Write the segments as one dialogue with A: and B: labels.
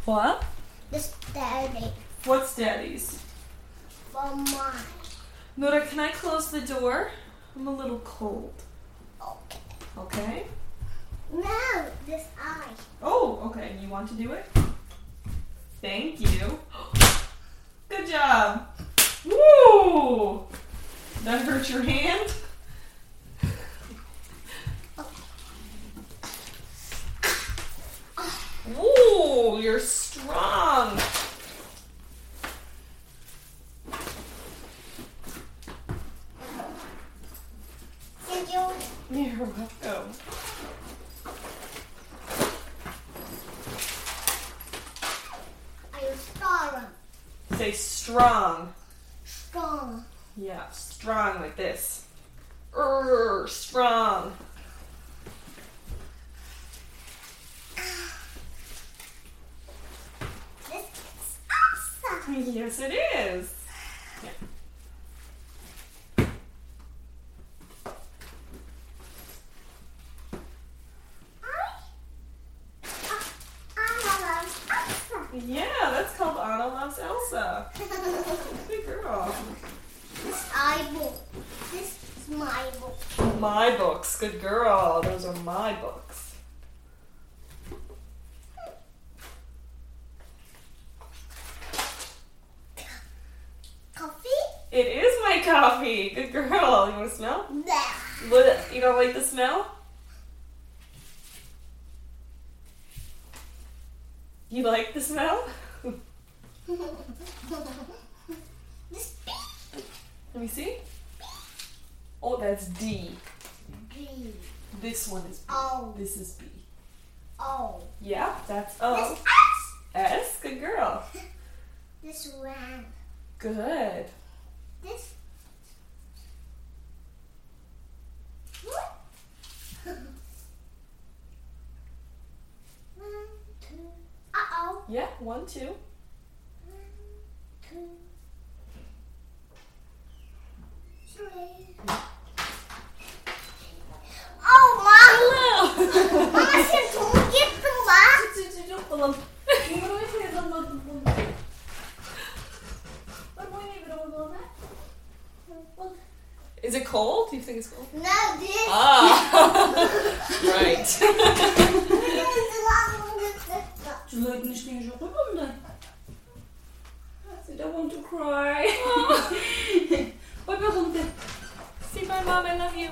A: What?
B: This daddy.
A: What's Daddy's?
B: For mine.
A: Nora, can I close the door? I'm a little cold.
B: Okay.
A: Okay?
B: No, this eye.
A: Oh, okay. You want to do it? Thank you. Good job. Woo! That hurt your hand? Ooh, you're strong.
B: Thank you.
A: You're welcome.
B: Are you strong?
A: Say strong.
B: Strong.
A: Yeah, strong like this. Strong.
B: This is awesome.
A: Yes, it is. Yeah. Yeah, that's called Anna Loves Elsa. Good girl.
B: This eye book. This is my book.
A: My books. Good girl. Those are my books.
B: Coffee?
A: It is my coffee. Good girl. You want to smell?
B: Nah.
A: What? You don't like the smell? You like the smell?
B: This
A: Let me see. Oh, that's D.
B: B.
A: This one is B.
B: O.
A: This is B.
B: O.
A: Yeah, that's
B: This
A: O.
B: S.
A: S. Good girl.
B: This one.
A: Good.
B: This. What? 1, 2. Uh-oh.
A: Yeah, 1, 2.
B: 1, 2. 3. Oh, Mama! Mama sen tonu gittin bak.
A: Is it cold? Do you think it's cold?
B: No, this.
A: Ah, right.
C: Du hörten nicht den Schokolade. I don't want to cry. What was on the...
A: See my mom, I love you.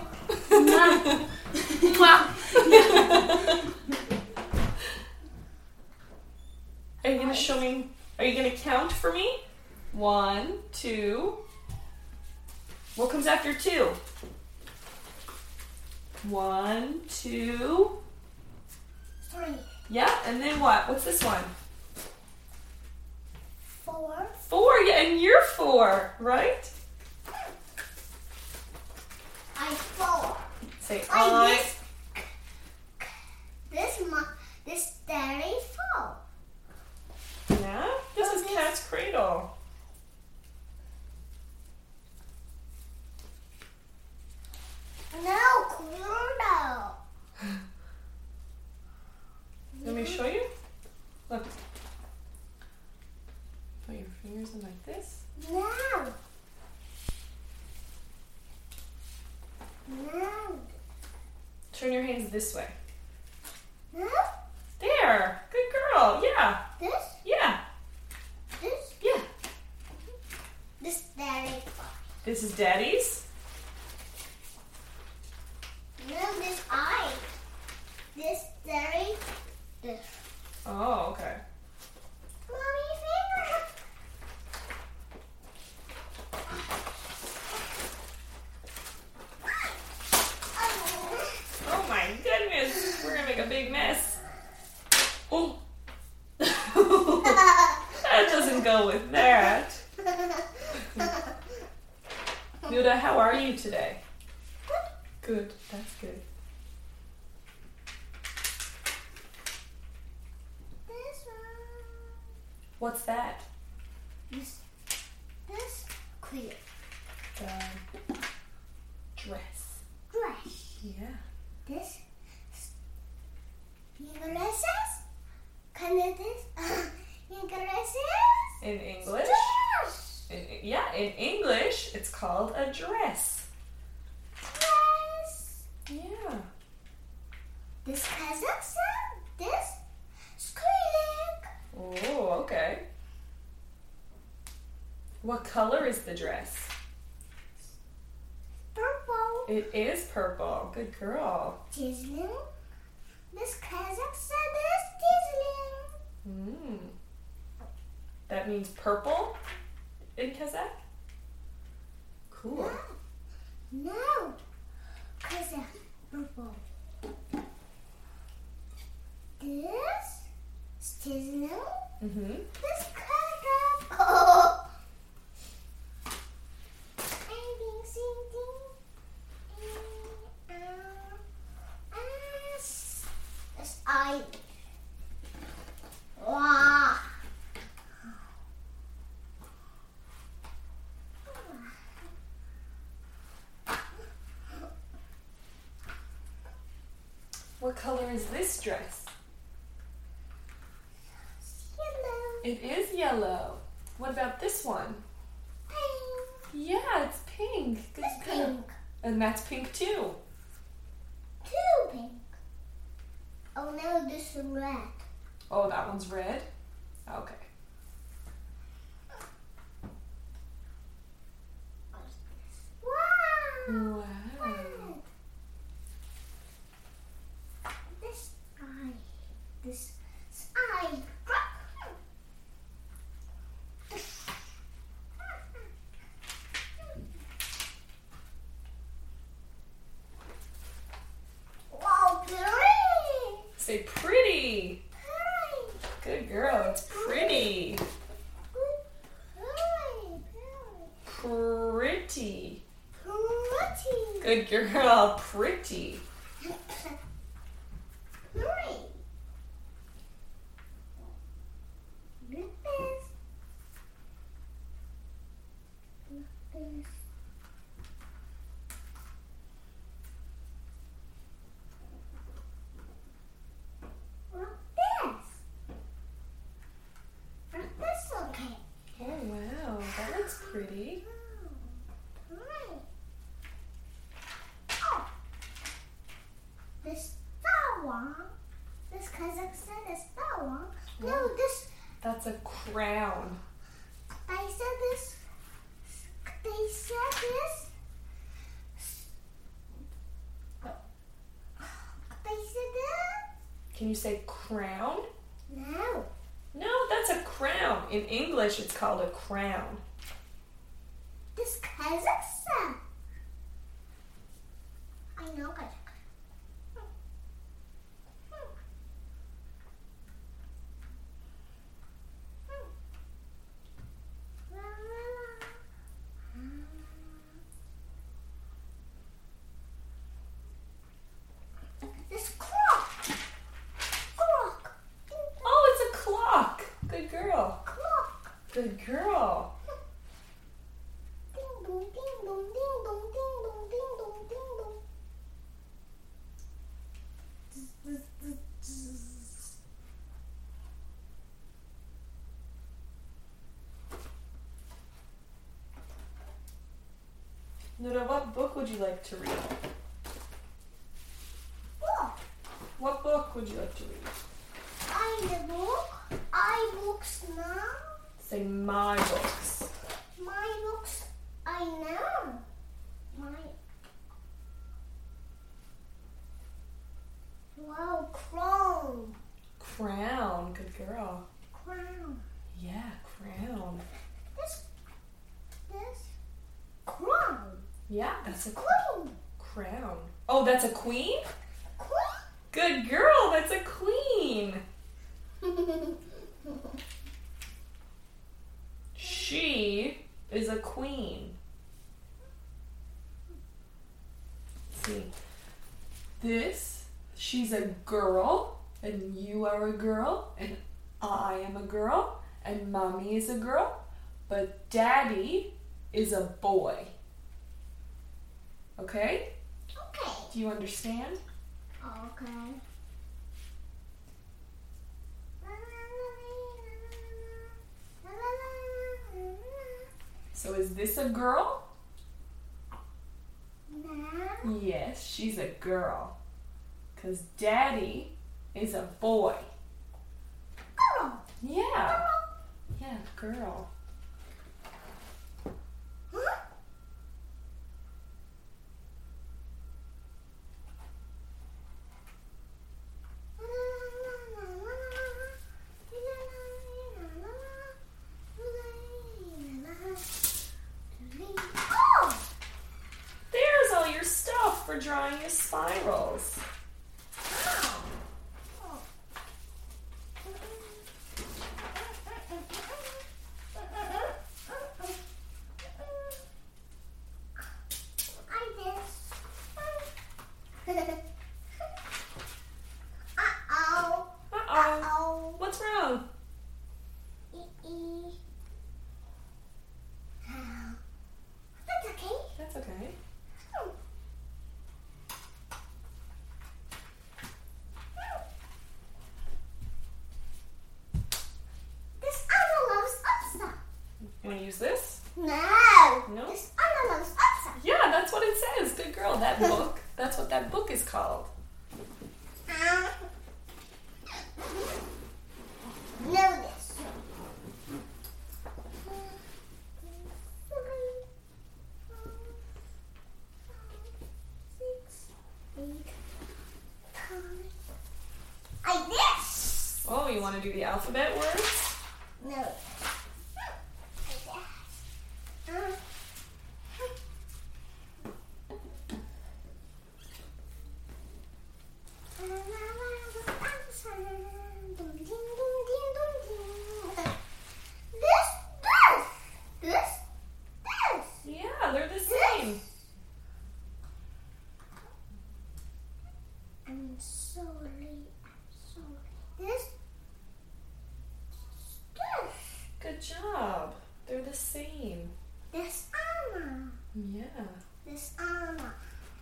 A: Are you gonna show me? Are you gonna count for me? 1, 2. What comes after 2? 1, 2.
B: 3,
A: Yeah, and then what? What's this one?
B: 4,
A: 4. Yeah, and you're 4, right?
B: I 4.
A: Say
B: I
A: I.
B: this daddy 4.
A: Yeah, this is Cat's Cradle.
B: No, Cluedo.
A: Let me show you. Look. Put your fingers in like this.
B: No. No.
A: Turn your hands this way.
B: No.
A: There. Good girl. Yeah.
B: This.
A: Yeah.
B: This.
A: Yeah.
B: This daddy.
A: This is Daddy's.
B: No, this eye. This daddy. This.
A: Oh, okay.
B: Mommy finger.
A: Oh my goodness. We're gonna make a big mess. Oh. That doesn't go with that. Nuda, how are you today? Good. That's good.
B: This one.
A: What's that?
B: This. Clear.
A: The dress.
B: Dress.
A: Yeah.
B: This. Ingleses. Can it this?
A: In English?
B: Dress.
A: In English, it's called a dress.
B: Dress.
A: Yeah.
B: This Kazakhstan. This Skrillex.
A: Oh, okay. What color is the dress?
B: Purple.
A: It is purple. Good girl.
B: Tizzling. This Kazakhstan is tizzling.
A: Mm. That means purple in Kazakh? Cool.
B: No. Kazakh. Purple. This is tizzling.
A: Mm-hmm.
B: This Kazakh. Oh. I. Wow.
A: What color is this dress?
B: Yellow.
A: It is yellow. What about this one?
B: Pink.
A: Yeah, it's pink. Good
B: This
A: girl.
B: pink.
A: And that's pink too.
B: Two pink. Oh no, this is red.
A: Oh, that one's red? Okay.
B: Wow.
A: Wow.
B: Red. This eye. This eye. Wow, pretty.
A: Say pretty.
B: Pretty.
A: Good girl. It's pretty. Pretty. Good girl. Pretty.
B: Okay.
A: Oh, wow. That looks pretty.
B: This Taiwan. This Kazakhstan is Taiwan. No, this.
A: That's a crown.
B: They said this. They said this. They said that.
A: Can you say crown?
B: No.
A: No, that's a crown. In English, it's called a crown.
B: This Kazakhstan. I know Kazakhstan. This clock. Clock.
A: Oh, it's a clock. Good girl.
B: Clock.
A: Good girl.
B: Ding dong, ding dong, ding dong, ding dong, ding dong, ding dong.
A: Nura, what book would you like to read?
B: Look,
A: What book would you like to read?
B: I the book. I books now.
A: Say my books.
B: My books. I know. My. Wow, crown.
A: Crown. Good girl.
B: Crown.
A: Yeah, crown.
B: This. Crown.
A: Yeah, that's a
B: Queen.
A: crown. Oh, that's a queen?
B: Queen.
A: Good girl, that's a queen. She is a queen. Let's see. This, she's a girl, and you are a girl, and I am a girl, and mommy is a girl, but daddy is a boy. Okay?
B: Okay.
A: Do you understand?
B: Okay. La la la la la la la la la.
A: So is this a girl?
B: No.
A: Yes, she's a girl. Because Daddy is a boy.
B: Girl.
A: Yeah. Yeah, girl.
B: Huh? Oh!
A: There's all your stuff for drawing your spirals.
B: Uh-oh.
A: Uh-oh.
B: Uh-oh.
A: What's wrong?
B: That's okay.
A: That's okay.
B: This Anna loves Elsa.
A: You want to use this?
B: No.
A: No?
B: This Anna loves Elsa.
A: Yeah, that's what it says. Good girl. That book. That's what that book is called.
B: Know this. Like this.
A: Oh, you want to do the alphabet words?
B: No. Like that. This.
A: Yeah, they're the same.
B: I'm sorry. This.
A: Good job. They're the same.
B: This Anna.
A: Yeah.
B: This Anna.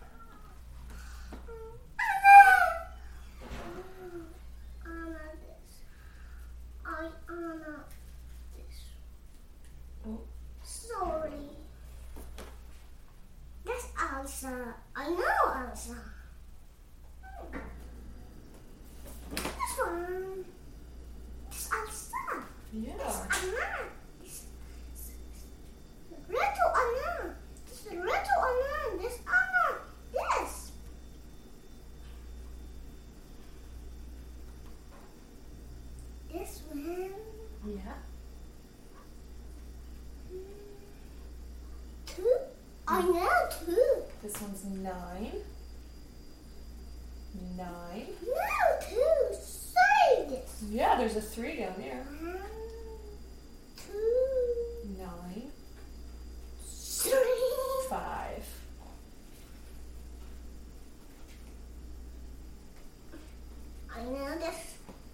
B: Anna this. Anna this.
A: Oh.
B: Sorry. That's Elsa. I know Elsa. This one. This Elsa.
A: Yeah.
B: Anna. Little Anna. This little Anna. This Anna. This. This one.
A: Yeah.
B: Two. I know two.
A: This one's 9. 9.
B: No, two. Say this.
A: Yeah, there's a 3 down there.
B: 1, 2,
A: 9.
B: 3.
A: 5.
B: I know this.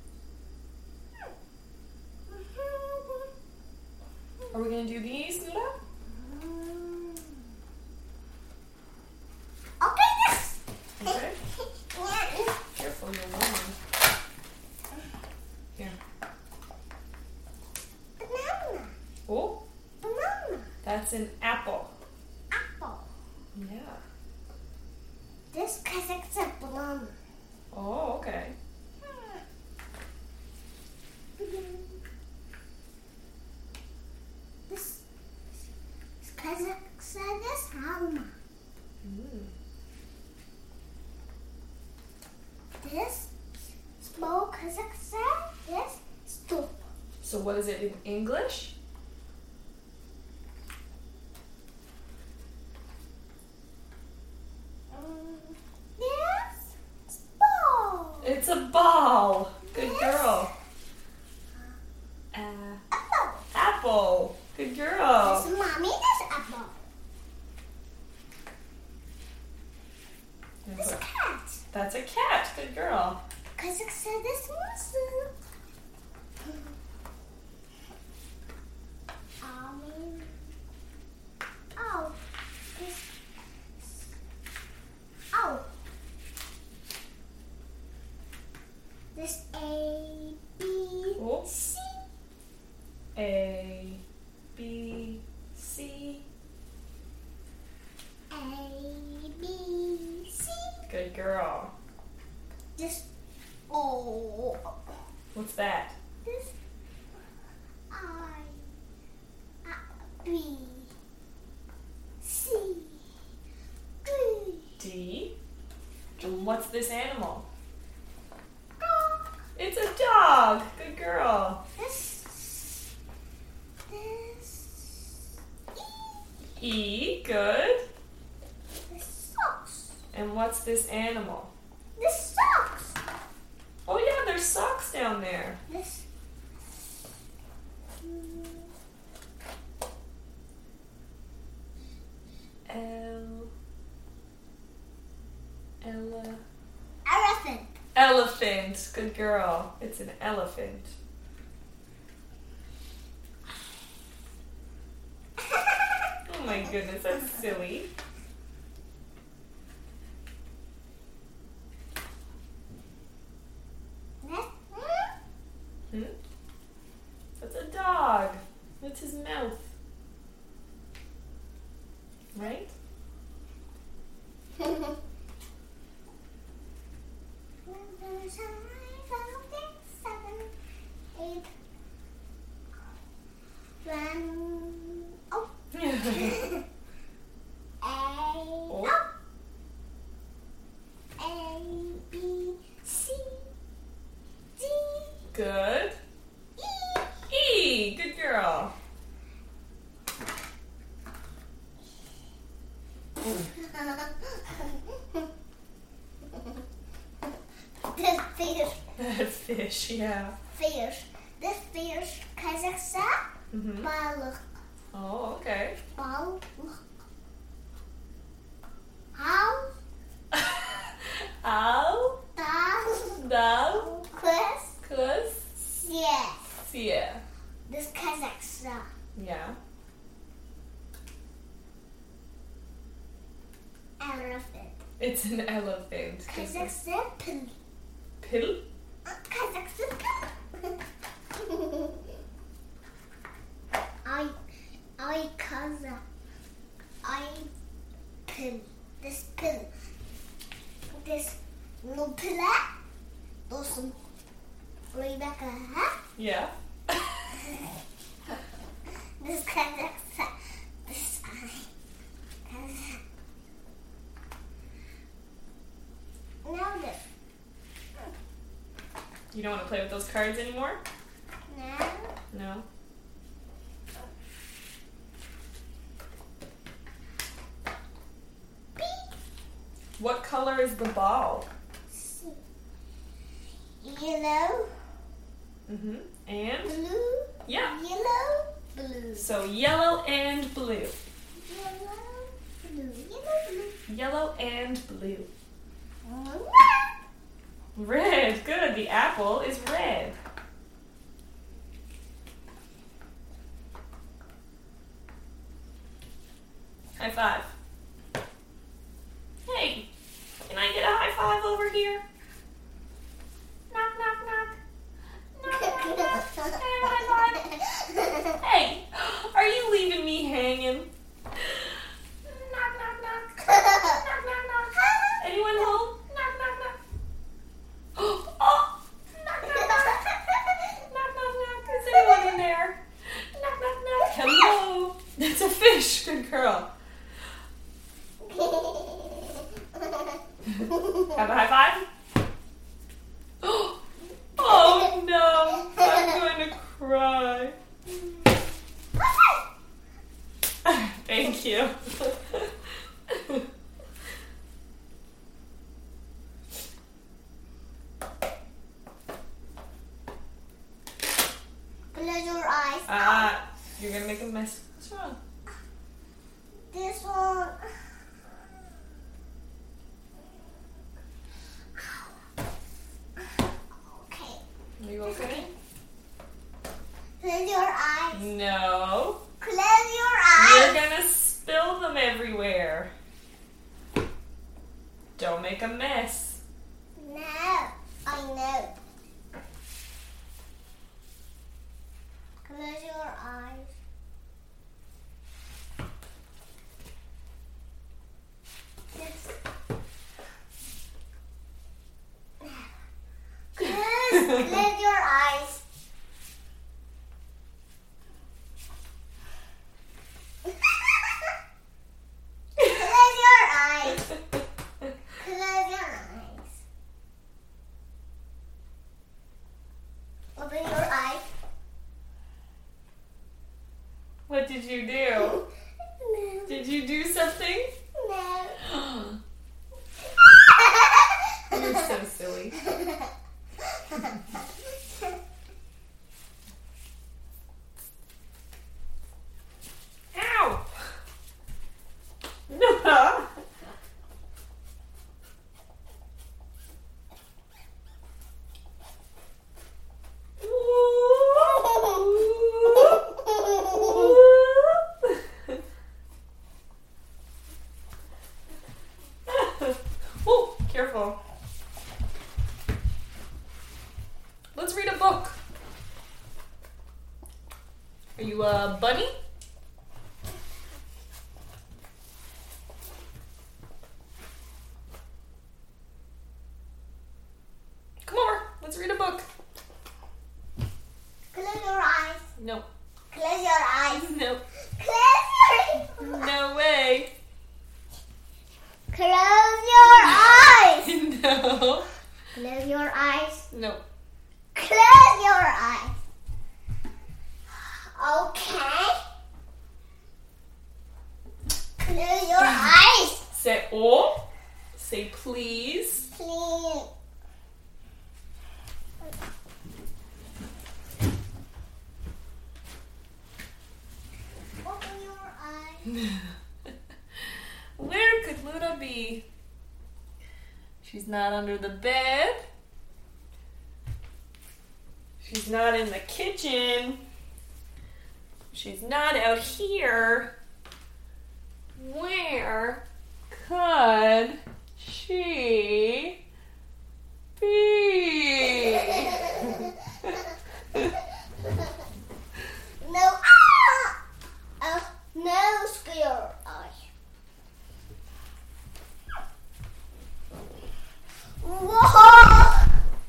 A: Are we going to do these, Nuda?
B: Okay, this.
A: Okay. Careful, you're wrong. Here.
B: Banana.
A: Oh,
B: Banana.
A: that's an apple.
B: Apple.
A: Yeah.
B: This is a banana.
A: Oh, okay.
B: This Kazakh said this hammer. This small Kazakh said this stop.
A: So what is it in English?
B: This ball.
A: It's a ball. Good
B: Yes.
A: girl.
B: Apple.
A: Apple. Good girl.
B: This mommy this apple. This cat.
A: That's a cat. Good girl.
B: Kazakh said this monster. Oh, this. Oh, this A B
A: Oh.
B: C.
A: A, B, C. What's that?
B: This I B C D.
A: D. And what's this animal?
B: Dog.
A: It's a dog. Good girl.
B: This E.
A: E. Good.
B: This socks.
A: And what's this animal?
B: This socks.
A: Oh yeah, there's socks down there.
B: This elephant.
A: Elephant. Good girl. It's an elephant. Oh my goodness, that's silly. Hmm? That's a dog. That's his mouth. Right? Oh.
B: A B C D
A: Good.
B: E.
A: E. Good girl.
B: This fish.
A: That's fish, yeah.
B: Fish. This fish. Kazakhstan.
A: Mm-hmm.
B: Balık.
A: Oh, okay.
B: Balık. How?
A: Al.
B: Dal.
A: Dal.
B: Kız.
A: Kız.
B: Yes.
A: Yeah.
B: This Kazakhstan.
A: Yeah.
B: Elephant.
A: It's an elephant.
B: Kazakhstan. Pil.
A: Pill?
B: Kazakhstan. I Kazakh. I pil. This pil. This no pila. Dostum. Rebecca.
A: Yeah.
B: This Kazakhstan. This I. Now this.
A: You don't want to play with those cards anymore?
B: Now.
A: No.
B: B.
A: What color is the ball?
B: C. Yellow.
A: Mm-hmm. And?
B: Blue.
A: Yeah.
B: Yellow. Blue.
A: So yellow and blue.
B: Yellow. Blue. Yellow.
A: Yellow and blue.
B: Blue.
A: Red. Good. The apple is red. High five. Hey, can I get a high five over here? Knock, knock, knock. Knock, knock, knock. Can I have a high five? Hey, are you leaving me hanging? Knock, knock, knock. Knock, knock, knock. Anyone home? Knock, knock, knock. Oh! Knock, knock, knock. Knock, knock, knock. Is anyone in there? Knock, knock, knock. Hello. That's a fish. Good girl. Have a high five? Oh no! I'm going to cry. Thank you.
B: Close your eyes.
A: You're gonna make a mess. What's wrong?
B: This one. Okay.
A: Are you okay?
B: Close your eyes.
A: No.
B: Close your eyes.
A: You're gonna spill them everywhere. Don't make a mess.
B: No, I know. Close your eyes. This. Close Close your eyes. Close your eyes. Close your eyes. Open your eyes.
A: What did you do?
B: No.
A: Did you do something?
B: No.
A: You're so silly. Ow! No. Oh, careful. Let's read a book. Are you a bunny? Come over. Let's read a book.
B: Close your eyes.
A: No.
B: Close your eyes.
A: No.
B: Close your
A: No way.
B: Close your eyes.
A: No.
B: Close your eyes.
A: No.
B: Close your eyes. Okay. Close your eyes.
A: Say oh. Say please.
B: Please. Open your eyes.
A: Where could Luna be? She's not under the bed. She's not in the kitchen. She's not out here. Where could she be?
B: No. No scare eye. Whoa!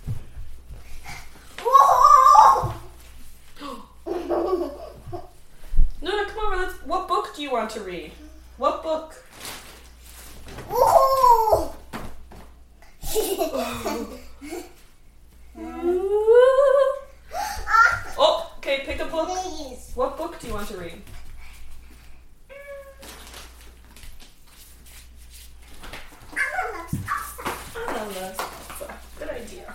B: Whoa!
A: Luna, come over. What book do you want to read? What book?
B: Whoa!
A: Oh, okay, pick a book.
B: Please.
A: What book do you want to read? Good idea.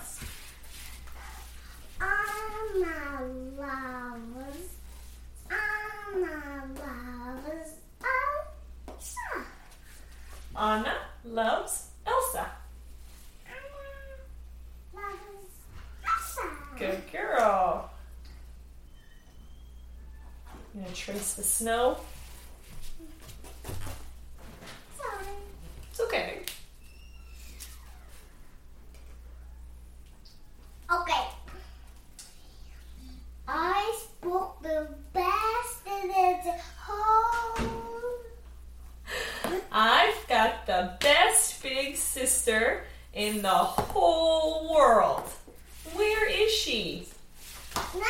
A: Anna loves Elsa. Good girl. I'm gonna trace the snow. It's okay.
B: Okay. I spoke the best in the whole.
A: I've got the best big sister in the whole world. Where is she?
B: No.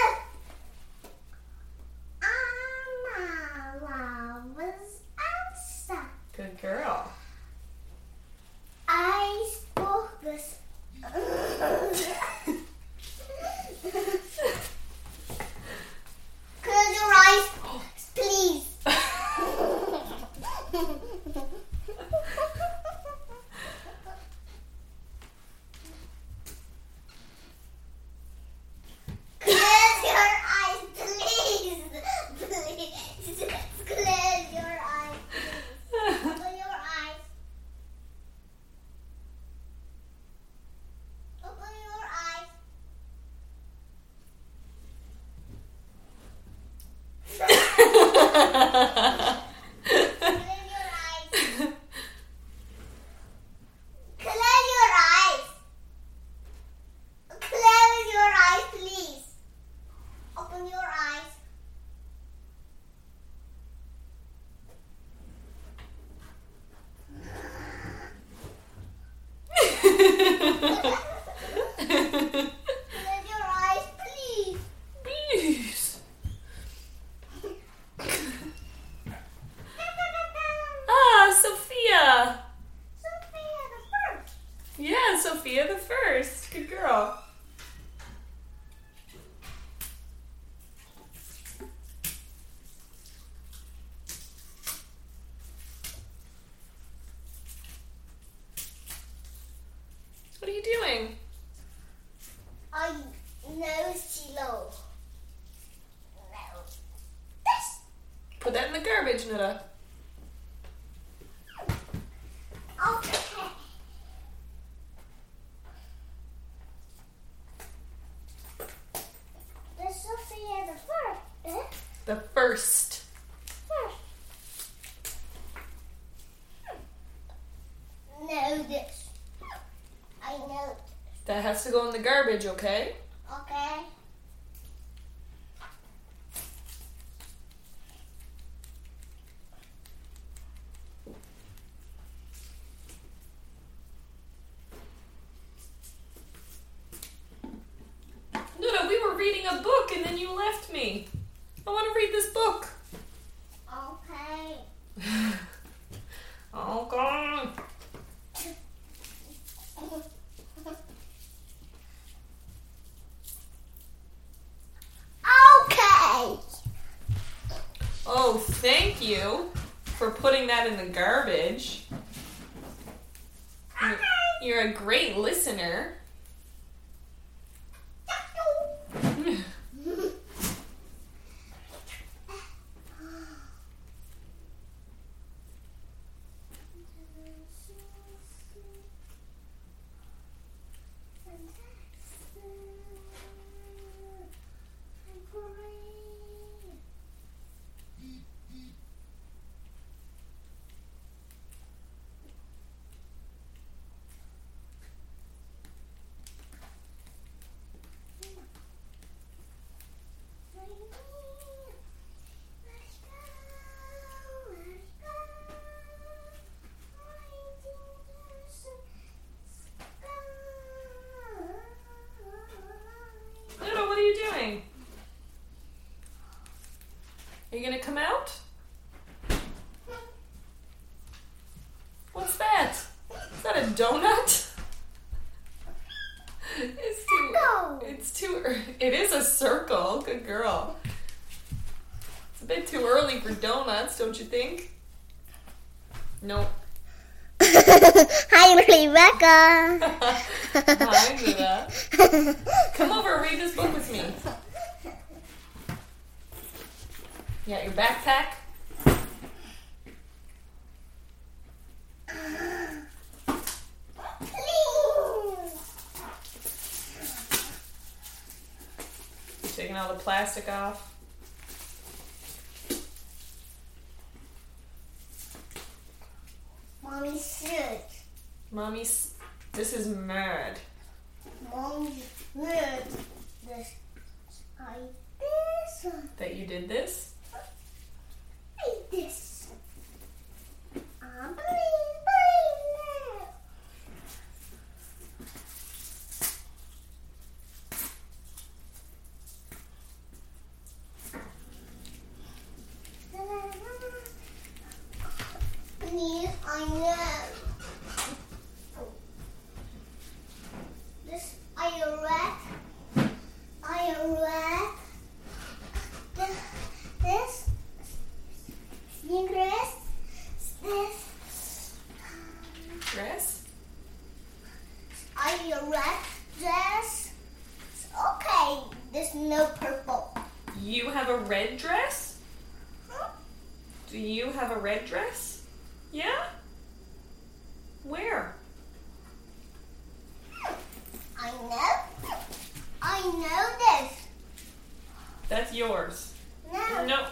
B: Anna loves Elsa.
A: Good girl.
B: I spoke this. Close your eyes, please. Close your eyes, please. Please. Close your eyes. Open your eyes. Open your eyes. Close your eyes. Close your eyes. Close your eyes, please. Open your eyes. Close
A: Put that in the garbage, Nuda.
B: Okay. This Sophia the first.
A: The first.
B: Know this. I know.
A: That has to go in the garbage, okay?
B: Okay.
A: Nuda, we were reading a book and then you left me. I want to read this book.
B: Okay.
A: Okay.
B: Okay.
A: Oh, thank you for putting that in the garbage. You're a great listener. Nuda, what are you doing? Are you gonna come out? What's that? Is that a donut? It is a circle. Good girl. It's a bit too early for donuts, don't you think? Nope.
B: Hi, Rebecca.
A: Hi, Nuda. Come over, read this book with me. You got your backpack? Taking all the plastic off.
B: Mommy should.
A: Mommy's. This is mad.
B: Mommy should. This. I this.
A: That you did this?
B: I this. Bling bling. Please, I know. This I read. I read. This. Dress. This.
A: Dress?
B: I read this. Okay, this no purple.
A: You have a red dress?
B: Huh?
A: Do you have a red dress? Yeah? Where?
B: I know. I know this.
A: That's yours.
B: No.
A: No.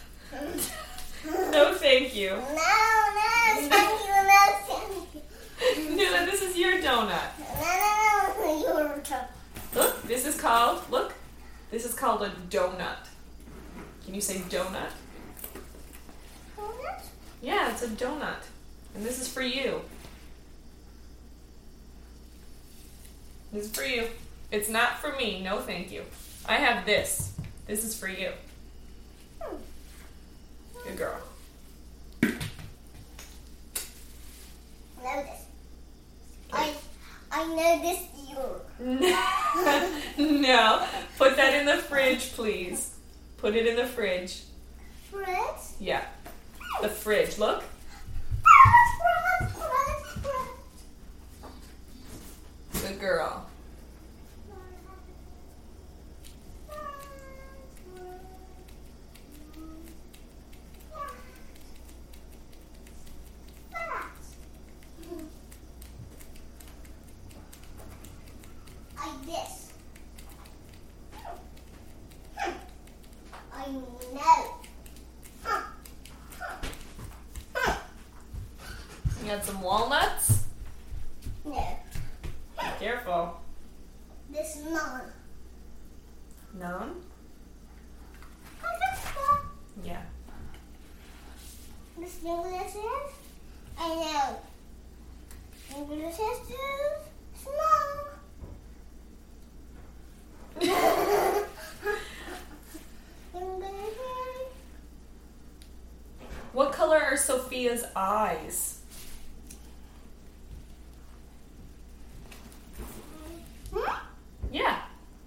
A: No, thank you.
B: No, thank you, no, thank you.
A: Nuda, this is your donut.
B: No, your turn.
A: Look, this is called a donut. Can you say donut?
B: Donut?
A: Yeah, it's a donut. And this is for you. This is for you. It's not for me. No, thank you. I have this. This is for you. Good girl.
B: Know this. I know this your
A: No. Put that in the fridge, please. Put it in the fridge.
B: friend.
A: Yeah. The fridge. Look. Good girl. You got some walnuts?
B: No.
A: Careful.
B: This none.
A: None? Yeah.
B: This English is? I know. English is small.
A: What color are Sophia's eyes? Yeah.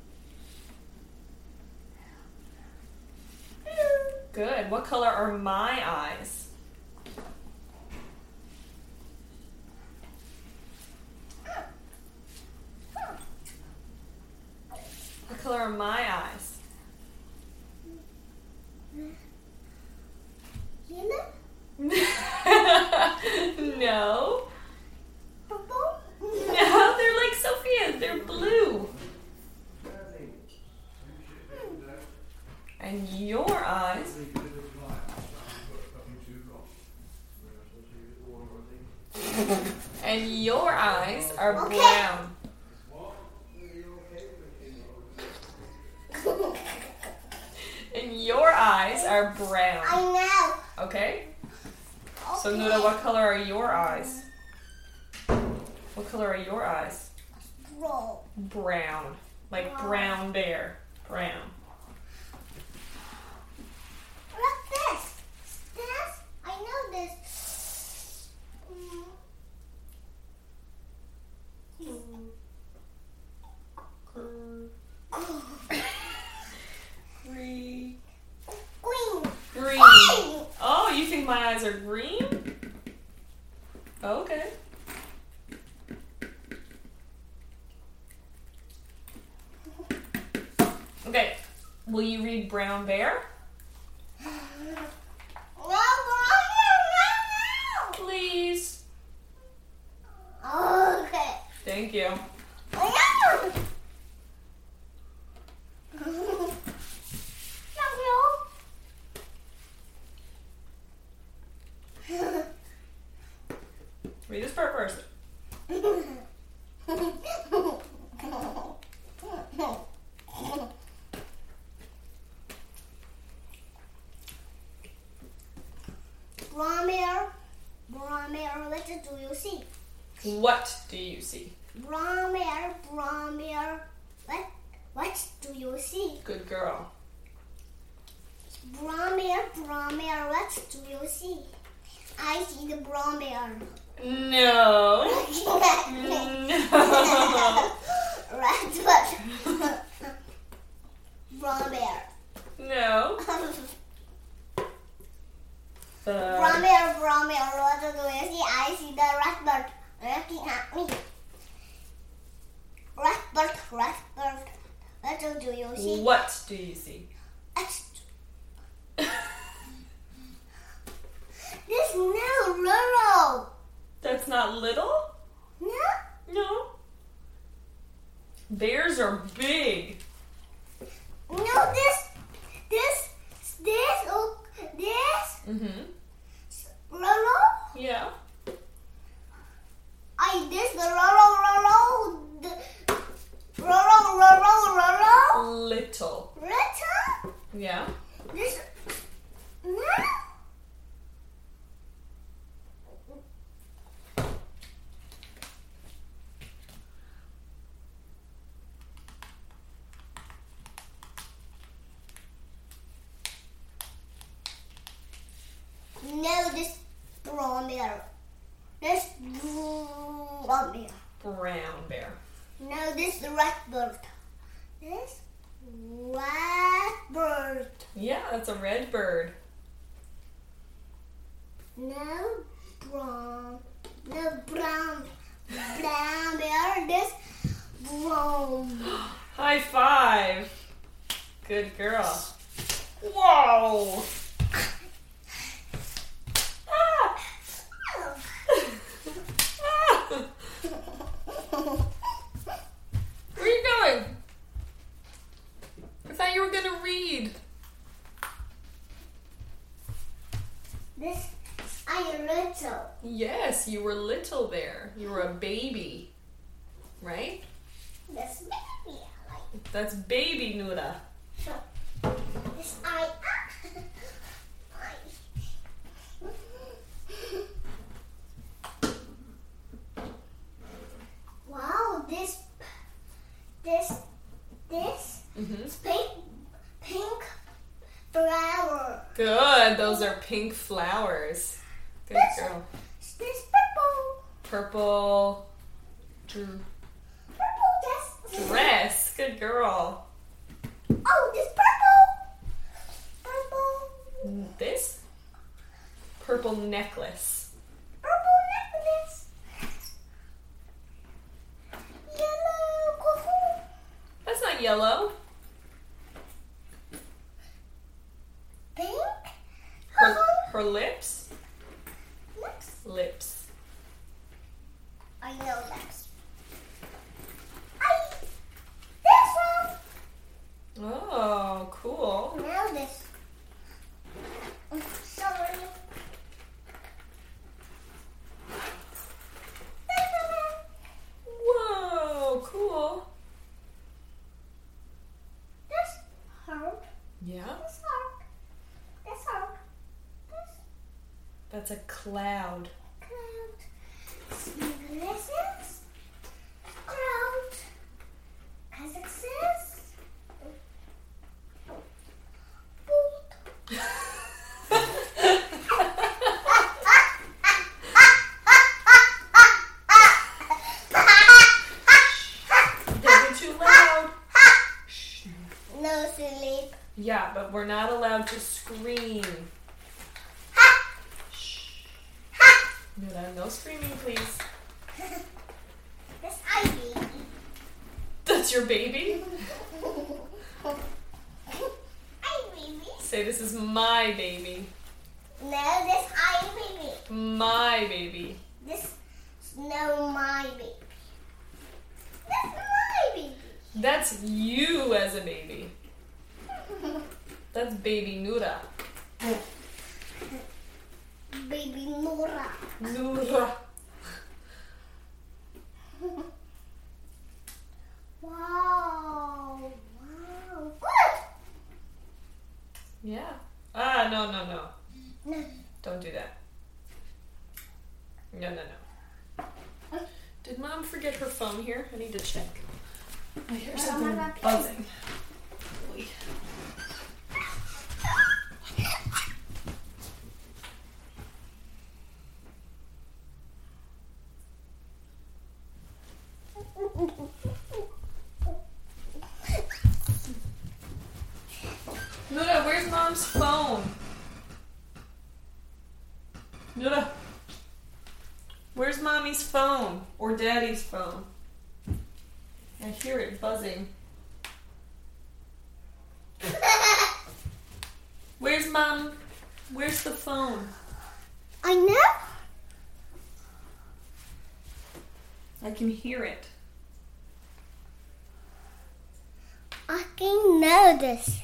A: Good. What color are my eyes? What color are my eyes?
B: Yellow?
A: No.
B: Purple?
A: No, they're like Sophia's. They're blue. And your eyes? And your eyes are
B: Okay.
A: brown. And your eyes are brown.
B: I know.
A: Okay? So
B: Okay.
A: Nuda, what color are your eyes? What color are your eyes?
B: Roll.
A: Brown. Like
B: Brown.
A: brown bear. Brown.
B: Look this. This. I know this.
A: Green.
B: Green.
A: Green.
B: Green.
A: Oh, you think my eyes are green? Okay. Okay. Will you read Brown Bear? Please.
B: Okay.
A: Thank you. Read this part first.
B: Bromere, what do you see?
A: What do you see?
B: Bromere, what do you see?
A: Good girl.
B: Bromere, what do you see? I see the bromere.
A: No. No.
B: Raspberry. Bromere.
A: No.
B: Bromere, what do you see? I see the raspberry looking at me. Raspberry, what do you see?
A: What do you see?
B: This no little.
A: That's not little?
B: No?
A: No. Bears are big.
B: No, this,
A: Mm-hmm.
B: little.
A: Yeah.
B: This the
A: Little.
B: little.
A: Yeah.
B: This no. No, this bromere. This bromere.
A: Brown bear.
B: No, this red bird. This red bird.
A: Yeah, that's a red bird.
B: No brown. No brown. Brown bear. This brown.
A: High five. Good girl. Whoa. Ah. Ah. Where are you going? I thought you were going to read.
B: This I'm little.
A: Yes, you were little there. You were a baby, right?
B: This baby I like.
A: That's baby Nura.
B: So, this I. Wow, this
A: Mm-hmm.
B: is pink flower.
A: Good. Those are pink flowers. Good girl.
B: This purple.
A: Purple
B: Purple
A: dress. Good girl.
B: Oh, this purple.
A: This purple necklace.
B: Purple necklace. Yellow coffee.
A: That's not yellow.
B: Pink.
A: Her lips. Lips.
B: I know that. This one.
A: Oh, cool.
B: Now this. Sorry.
A: Whoa, cool.
B: This heart.
A: Yeah,
B: This heart. This heart. This
A: that's a cloud.
B: cloud. This is cloud. As it says. Boot.
A: Don't be too loud. Shh.
B: No sleep.
A: Yeah, but we're not allowed to scream. Shh. No screaming, please.
B: This ivy.
A: That's your baby?
B: Ivy.
A: Say, this is my baby.
B: No, this ivy.
A: My baby.
B: This no my baby. That's my baby.
A: That's you as a baby. That's baby Nura.
B: Baby Nora.
A: Nura.
B: Wow. Wow. Good.
A: Yeah. Ah, no.
B: No.
A: Don't do that. No. Did Mom forget her phone here? I need to check. I hear something buzzing. Wait. Nura, where's Mom's phone? Nura, where's Mommy's phone or Daddy's phone? I hear it buzzing. Where's Mom? Where's the phone?
B: I know.
A: I can hear it.
B: I can know this.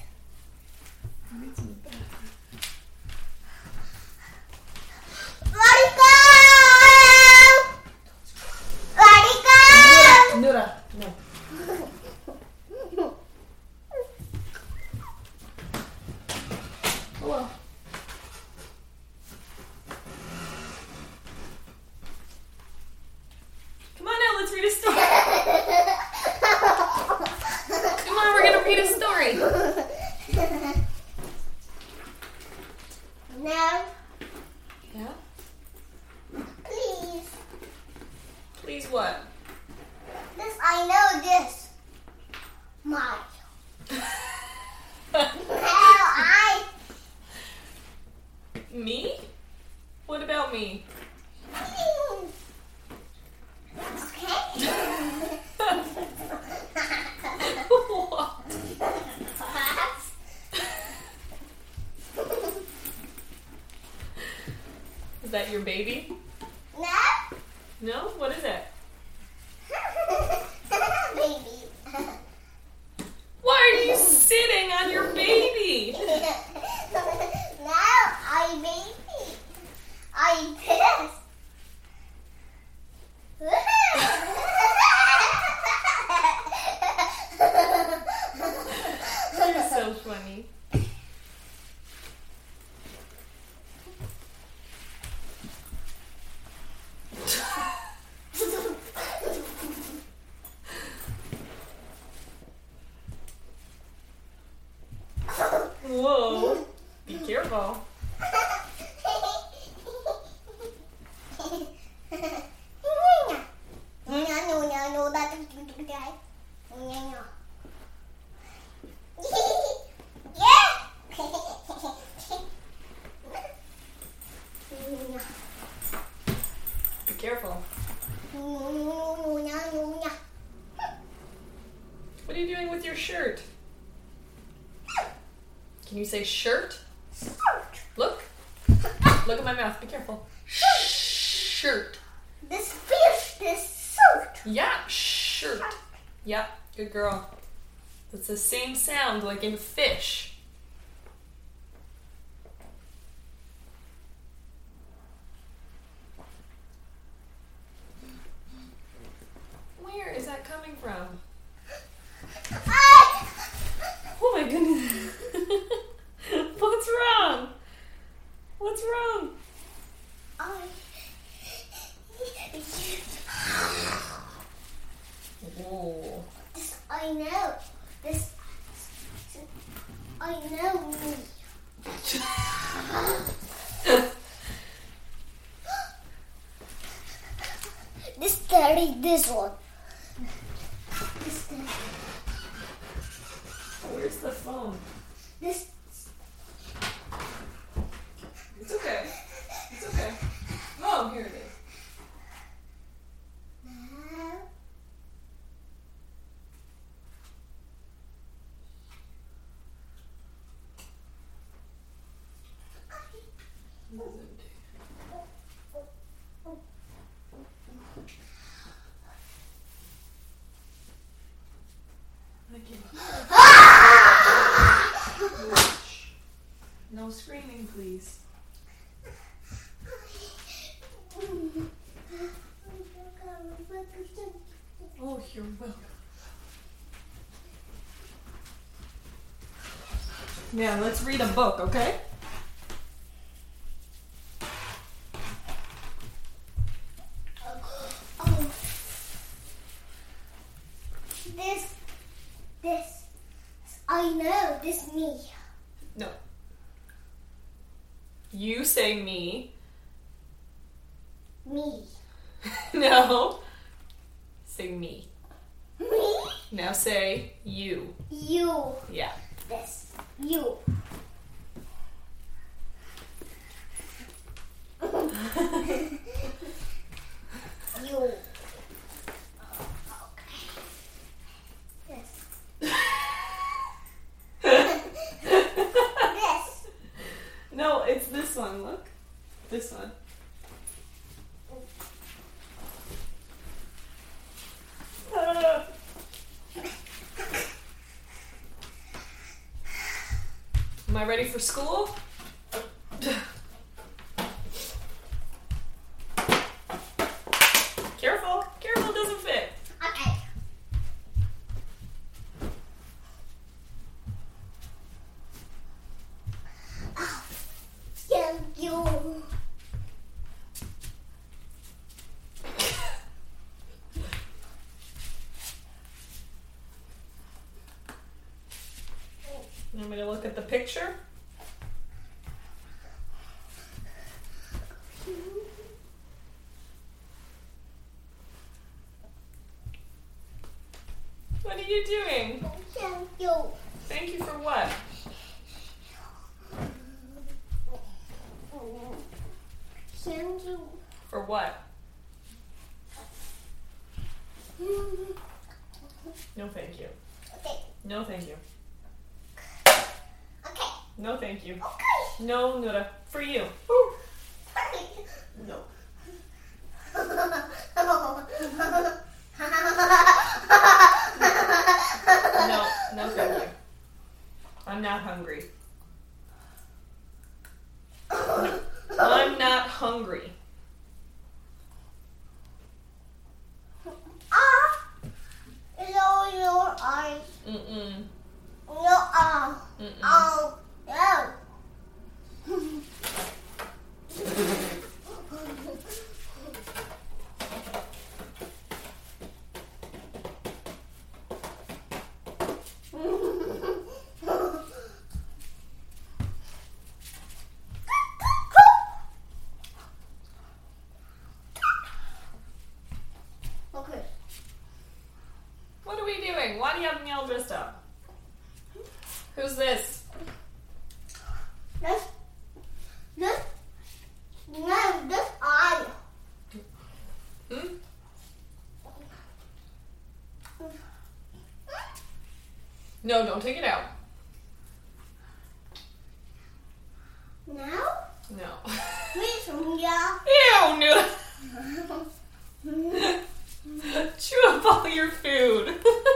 B: Let it go! Let it go!
A: Nura, no. Hello. Come on now, let's read a story. Come on, we're gonna read a story.
B: No,
A: Yeah?
B: please.
A: Please what?
B: This I know this. My. No, I.
A: Me? What about me?
B: Okay.
A: What? Is that your baby?
B: No.
A: No? What is it?
B: Baby.
A: Why are you sitting on your baby?
B: No, I baby. I this.
A: That's so funny. Whoa. Be careful. Be careful. What are you doing with your shirt? Can you say shirt? Look. Look at my mouth. Be careful. Shirt.
B: This fish, this shirt.
A: Yeah, shirt. Yeah, good girl. It's the same sound like in fish. Where is that coming from? Oh my goodness. What's wrong? What's wrong? Whoa.
B: This I know. This I know me. This dirty, this one. This dirty.
A: Where's the phone?
B: This.
A: It's okay. It's okay. Oh, here it is. No screaming, please. Oh, you're welcome. Now, let's read a book, okay?
B: This. I know, this me.
A: No. You say me.
B: Me.
A: No. Say me.
B: Me?
A: Now say you.
B: You.
A: Yeah.
B: This. You. You. This.
A: No, it's this one. Look. This one. Am I ready for school? Careful. Careful, it doesn't fit.
B: Okay. Thank you.
A: You want me to look at the picture? What are you doing?
B: Thank you.
A: Thank you for what?
B: Thank you.
A: For what? No, thank you.
B: Okay.
A: No, thank you.
B: Okay.
A: No, thank you.
B: Okay.
A: No, Nura. For you. No. No, no, thank you. I'm not hungry. No, I'm I'm not hungry.
B: Your eyes.
A: Mm-mm.
B: Your arm.
A: Mm-mm.
B: No. Okay.
A: What are we doing? Why do you have me all dressed up? Who's this?
B: This eye.
A: Hmm? No, don't take it out.
B: Now?
A: No.
B: Please, yeah.
A: Ew, no. Chew up all your food.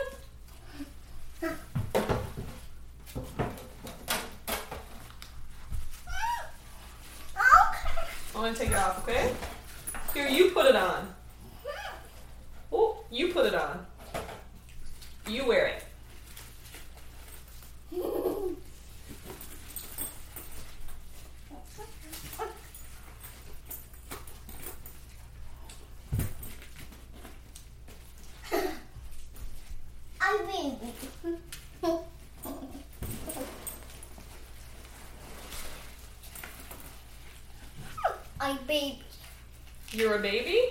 B: Okay.
A: I want to take it off, okay? Here, you put it on. Oh, you put it on. You wear it.
B: I'm baby. I'm baby.
A: You're a baby?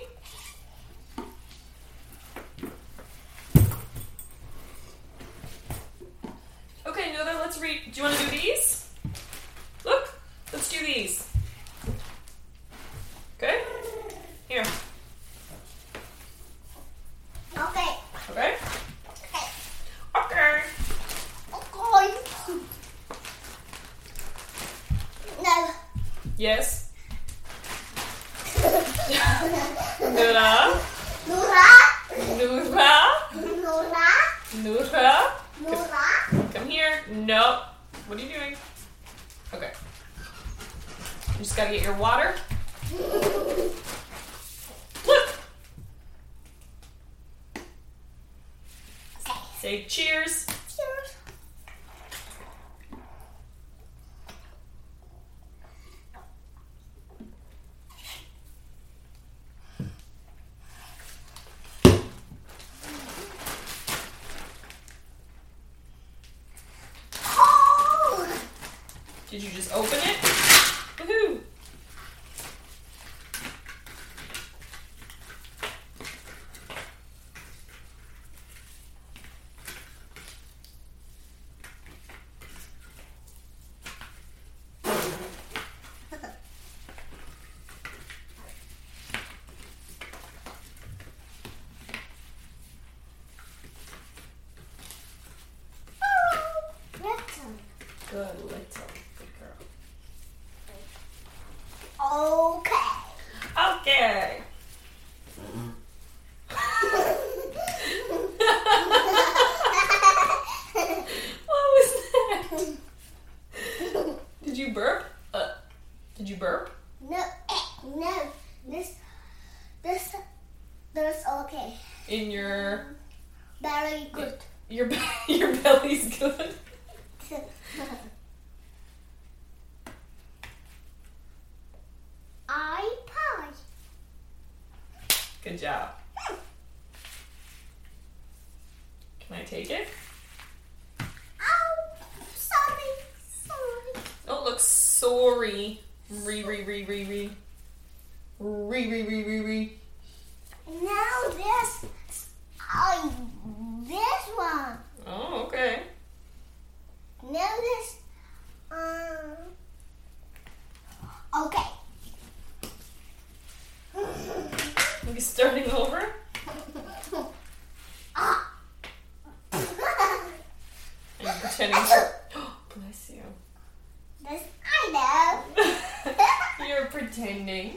A: Okay, Noda, let's read. Do you want to do these? Look, let's do these. Okay? Here.
B: Okay.
A: Okay?
B: Okay.
A: Okay.
B: Okay. No.
A: Yes. Noda.
B: Nura.
A: Nura.
B: Nura.
A: Nura.
B: Nura.
A: Come here. Nope. What are you doing? Okay. You just gotta get your water. Look.
B: Okay.
A: Say cheers.
B: Cheers. Oh.
A: Did you just open it? Woohoo!
B: Listen.
A: Good little good girl.
B: Okay.
A: Okay. What was that? Did you burp? Did you burp?
B: No, no. This okay.
A: In your
B: Very good.
A: your your belly's good.
B: I pie.
A: Good job. Can I take it?
B: Oh, sorry.
A: Don't look sorry. Re.
B: Now this one.
A: Oh, okay.
B: Now this. Okay.
A: Are we starting over?
B: Ah.
A: Are you pretending to... Bless you.
B: This I know.
A: You're pretending.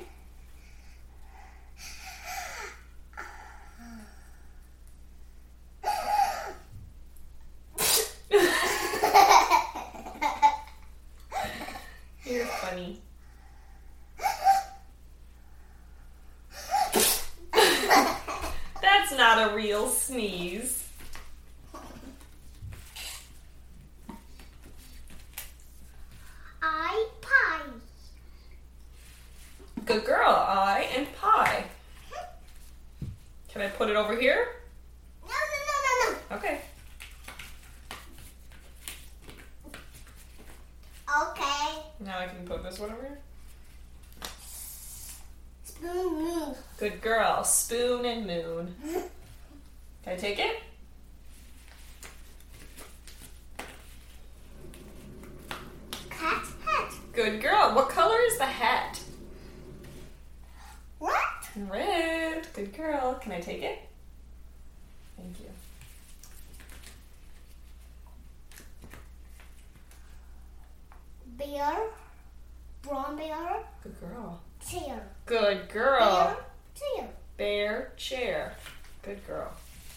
A: You're funny. not a real sneeze.
B: I pie.
A: Good girl. I and pie. Can I put it over here?
B: No.
A: Okay.
B: Okay.
A: Now I can put this one over here.
B: Spoon move.
A: Good girl. Spoon and moon. Can I take it?
B: Cat hat.
A: Good girl. What color is the hat?
B: What?
A: Red. Good girl. Can I take it? Thank you.
B: Bear. Brown bear.
A: Good girl.
B: Chair.
A: Good girl.
B: Bear. Chair.
A: Bear chair. Good girl.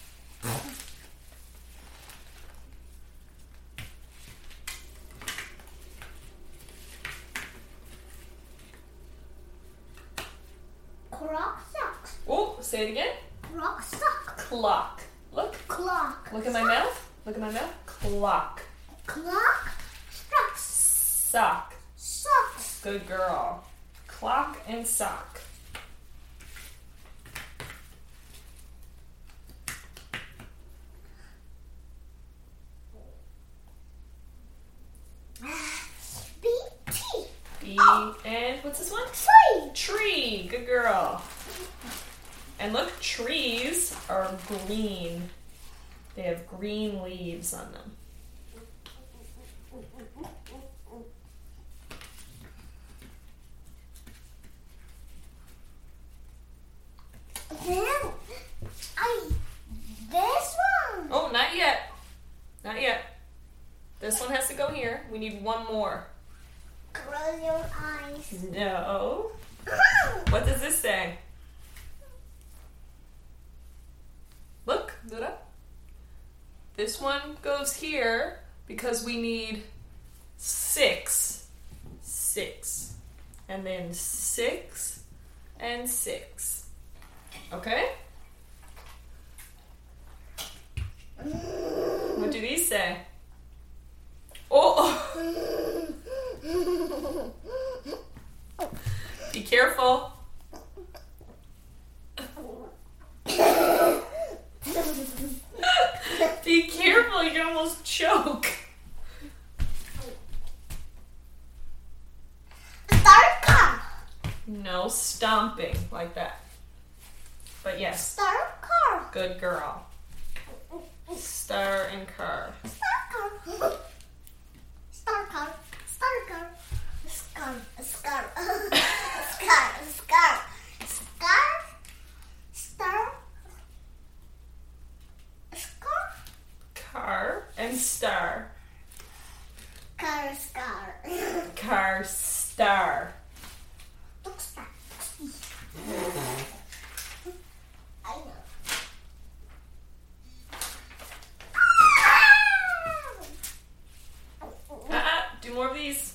B: Croc socks.
A: Oh, say it again.
B: Croc sock.
A: Clock. Look.
B: Clock.
A: Look at my mouth. Look at my mouth. Clock.
B: Clock. Socks.
A: Sock.
B: Socks.
A: Good girl. Clock and sock.
B: BT.
A: B and what's this one?
B: Tree.
A: Tree. Good girl. And look, trees are green. They have green leaves on them.
B: Then this one.
A: Oh, not yet. Not yet. This one has to go here. We need one more.
B: Close your eyes.
A: No. What does this say? Look, Luda. This one goes here because we need 6. 6. And then 6 and 6. Okay? What do these say? Oh! Be careful. Be careful, you can almost choke.
B: Star car.
A: No stomping like that. But yes,
B: Star car.
A: good girl. Star and car.
B: Star car. Star car. Star car. Scar. Scar. Scar. Scar. Scar. Star. Scar.
A: Car and star.
B: Car. Scar.
A: Car star.
B: Look, star. I know.
A: Do more of these.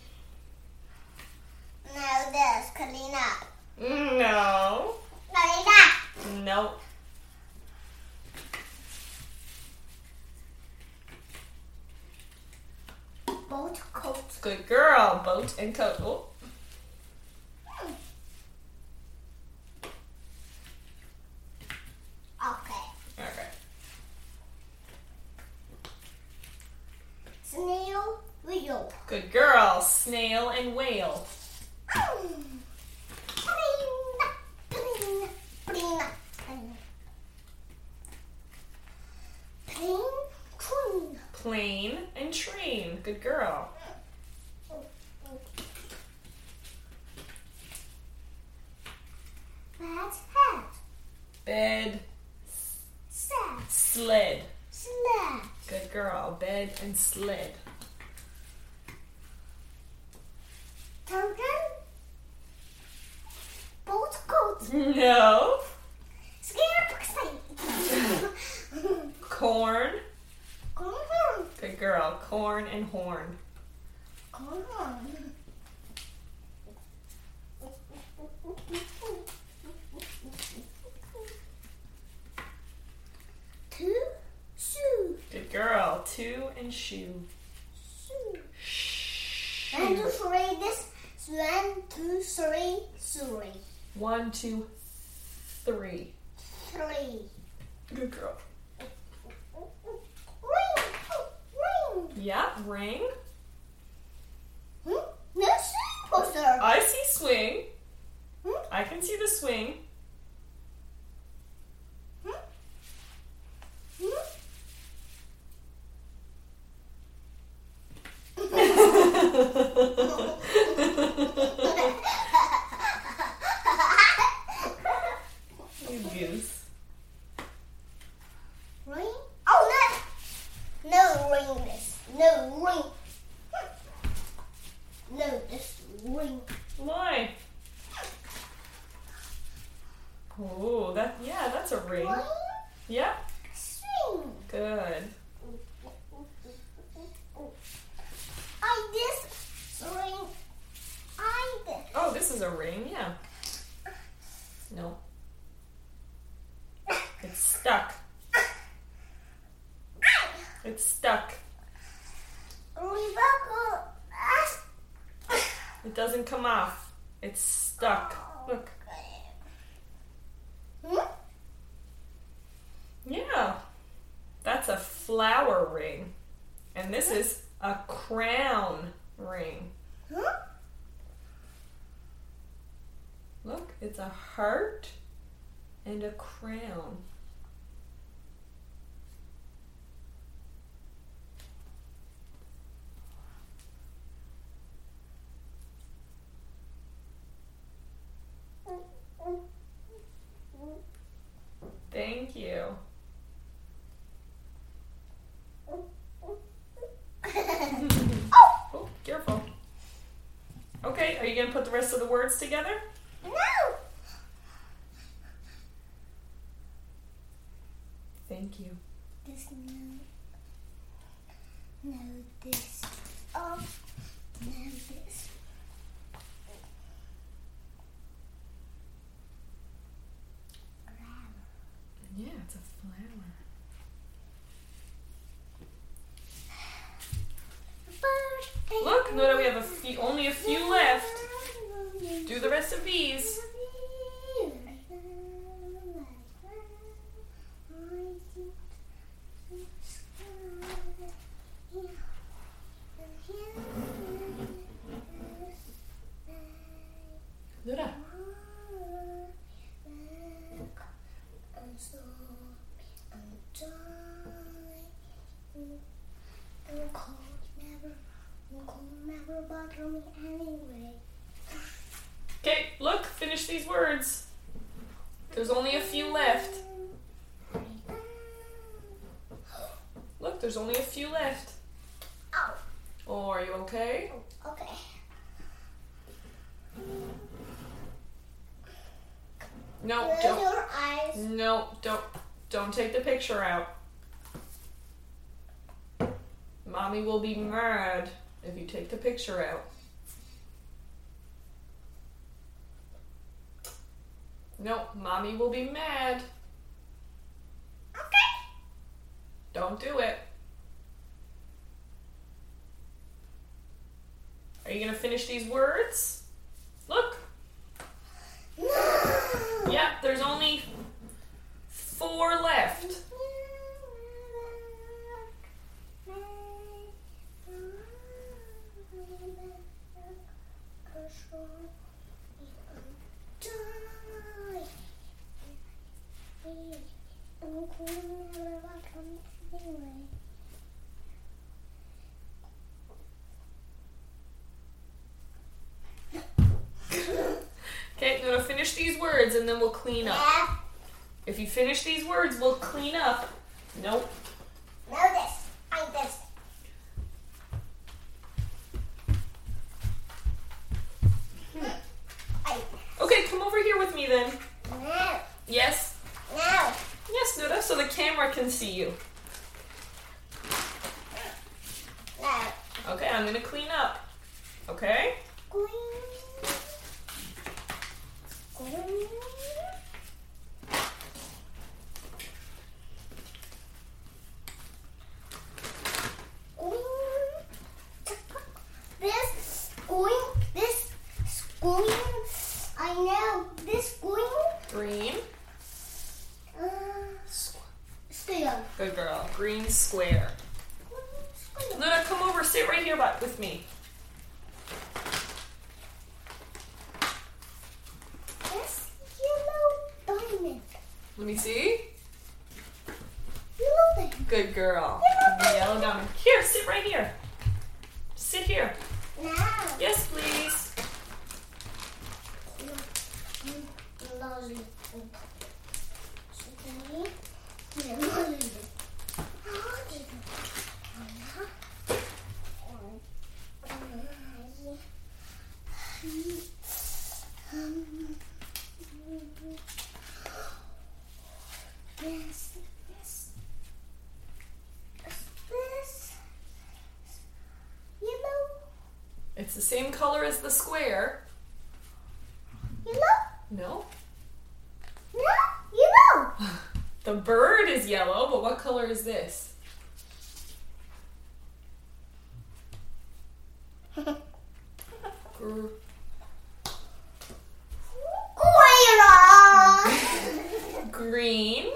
B: Now this, Kalina.
A: No.
B: Kalina.
A: Nope.
B: Boat coat.
A: Good girl. Boat and coat. Oh.
B: Okay.
A: Okay.
B: Snail wheel.
A: Good girl. Snail and whale. Plane and train. Good girl.
B: Bat's hat.
A: Bed.
B: Sad.
A: Sled.
B: Sled.
A: Good girl. Bed and sled.
B: Turtle. Boat coat.
A: No.
B: Scare.
A: Corn.
B: Corn.
A: Good girl. Corn and horn.
B: Corn.
A: 2 and shoe.
B: Shoe. 1, 2, 3. This 1, 2, 3. 3.
A: 1, 2, 3.
B: 3.
A: Good girl.
B: Ring. Ring.
A: Yeah, ring.
B: No swing poster.
A: I see swing. I can see the swing. You goose.
B: Ring? Oh, no. No ring this. No ring. No, this ring.
A: Why? Oh, that's a ring.
B: Ring?
A: Yeah,
B: Swing.
A: good.
B: I this ring. I this.
A: Oh, this is a ring, yeah. No. It's stuck. It's stuck.
B: Rebecca.
A: It doesn't come off. It's stuck. Look. Yeah. That's a flower ring. And this is a crown ring. Look, it's a heart and a crown. Thank you. Oh, careful. Okay, are you going to put the rest of the words together?
B: No.
A: Thank you.
B: This no. No this. Oh. No this.
A: Yeah, it's a flower. Look, Noda, we have only a few left. Do the rest of these. Noda.
B: Never bother me anyway.
A: Okay, look, finish these words. There's only a few left. Look, there's only a few left.
B: Ow.
A: Oh, are you okay?
B: Okay.
A: No,
B: Close
A: don't.
B: your eyes.
A: No, don't take the picture out. Mommy will be mad if you take the picture out. No, Mommy will be mad.
B: Okay.
A: Don't do it. Are you going to finish these words? Look. Yeah, there's only 4 left. Okay, I'm going to finish these words and then we'll clean up.
B: Yeah.
A: If you finish these words, we'll clean up. Nope.
B: No this. I this.
A: Okay, come over here with me then.
B: No.
A: Yes?
B: No.
A: Yes, Nuda, so the camera can see you.
B: No.
A: Okay, I'm going to clean up. Okay?
B: green. I know this green.
A: Green.
B: Square.
A: Good girl. Green square.
B: Square.
A: Luna, come over. Sit right here with me.
B: This yellow diamond.
A: Let me see.
B: Yellow diamond.
A: Good girl. Yellow diamond. Here, sit right here. Sit here.
B: Now.
A: Yes, please.
B: Lovely. This yellow.
A: It's the same color as the square.
B: Yellow.
A: No.
B: No, yellow.
A: The bird is yellow, but what color is this? Gr- Green.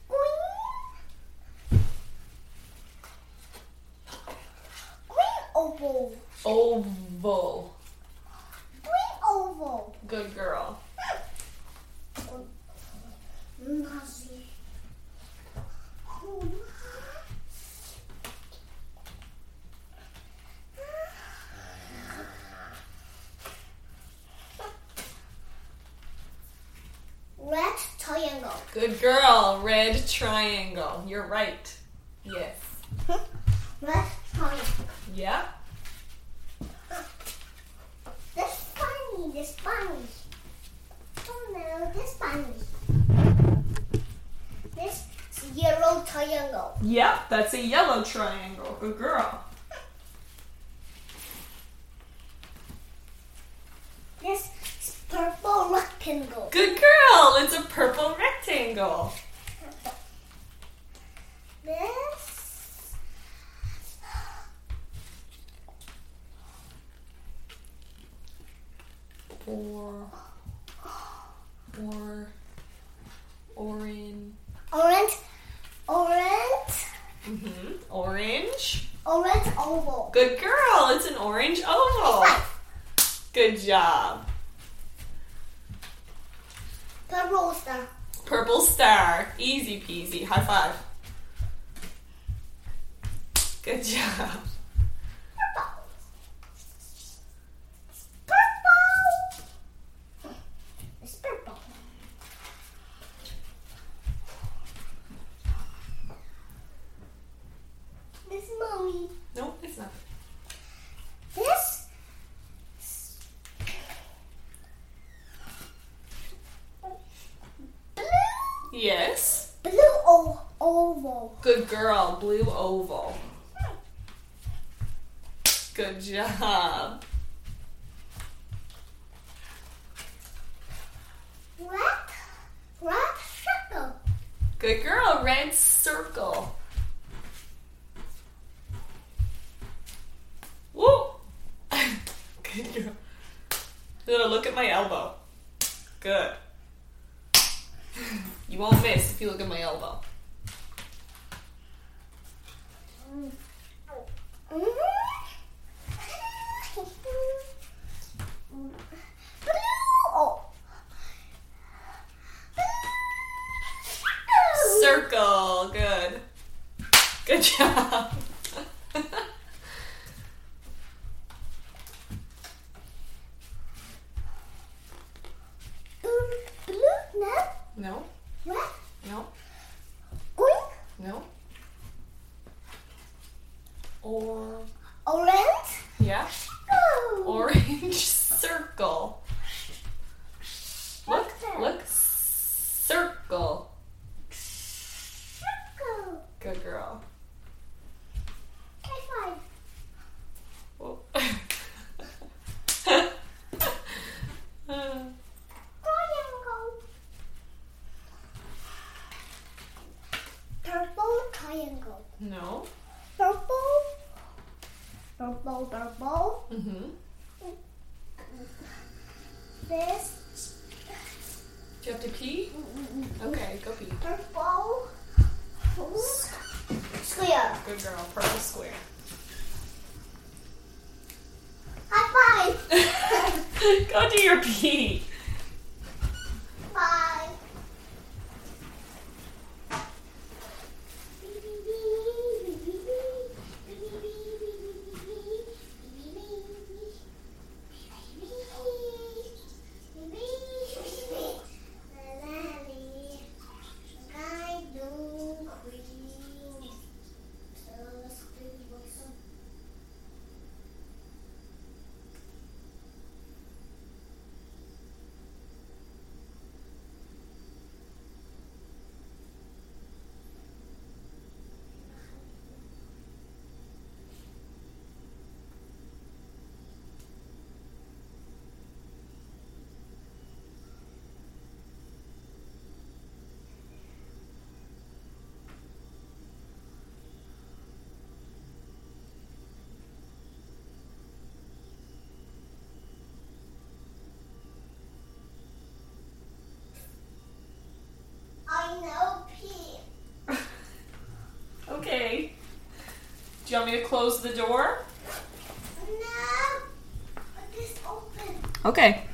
B: Green oval.
A: Oval.
B: Green oval.
A: Good girl.
B: Nazi. Red triangle.
A: Good girl. Red triangle. You're right. Yes.
B: Red triangle.
A: Yeah.
B: This bunny. This bunny. Oh no, this bunny. This yellow triangle.
A: Yep, that's a yellow triangle. Good girl.
B: This is purple rectangle.
A: Good girl. It's a purple rectangle.
B: This
A: orange.
B: orange
A: Orange.
B: orange oval.
A: Good girl. It's an orange oval. Good job.
B: Purple star.
A: Purple star. Easy peasy. High five. Good job.
B: Purple. It's purple. This is mommy.
A: No, it's not.
B: This blue
A: Yes.
B: oval.
A: Good girl. Blue oval. Good job.
B: Red circle.
A: Good girl. Red circle. Woo. Good girl. Luna, look at my elbow. Good. You won't miss if you look at my elbow. Circle. Good. Good job.
B: Blue,
A: No.
B: red,
A: No.
B: green,
A: No. Or.
B: orange.
A: Yeah.
B: Oh.
A: Orange circle. Look. Look. Circle.
B: Circle.
A: Good girl.
B: High five.
A: Whoa.
B: Triangle. Purple triangle.
A: No.
B: Purple. Purple.
A: Mhm.
B: this.
A: Do you have to pee? Okay, go pee.
B: Purple. Square.
A: Good girl. Purple square.
B: High five.
A: Go do your pee.
B: Bye. I know pee.
A: Okay. Do you want me to close the door?
B: No. But this open.
A: Okay.